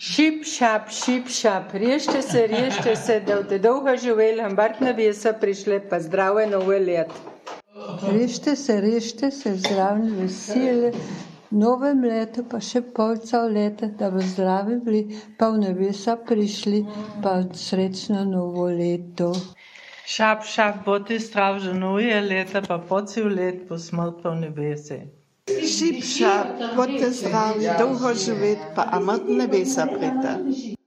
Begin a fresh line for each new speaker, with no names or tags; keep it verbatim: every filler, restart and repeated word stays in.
Šip, šap, šip, šap, rešte se, rešte se, da boste dolgo živeli, ambartna vesa prišle, pa zdrave nove let.
Rešte se, rešte se, zdravni veseli, novem letu pa še polca leta, da bo zdravi bili, pa v nebesa prišli, pa srečno novo leto.
Šap, šap, bodi zdrav že nove leta, pa po cel let po smrt pa v nebesi.
Šip, šap, bodite zdravi, dolgo živeti, pa amrt nebesa prita.